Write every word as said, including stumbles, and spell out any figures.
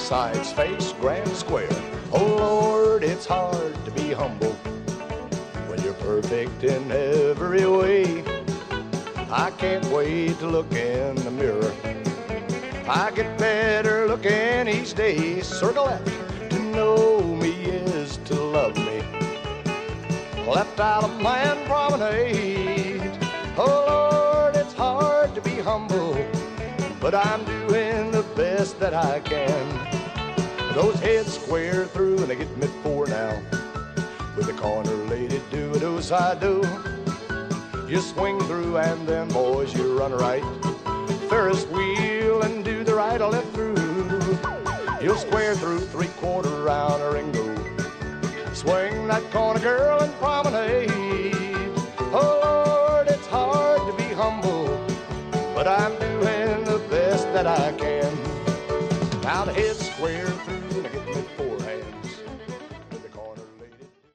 sides face grand square. Oh Lord, it's hard to be humble when you're perfect in every way. I can't wait to look in the mirror. I get better looking each day. Circle left, to know me is to love me. Left out of man promenade. Oh Lord, it's hard to be humble, but I'm doing the best that I can. Those heads square through and they get me four now. With the corner lady do it as I do. You swing through and then boys you run right. Ferris wheel and do the right or left through. You'll square through three quarter round a ringo. Swing that corner girl and promenade. Oh Lord, it's hard to be humble, but I'm doing the best that I can. Now the head square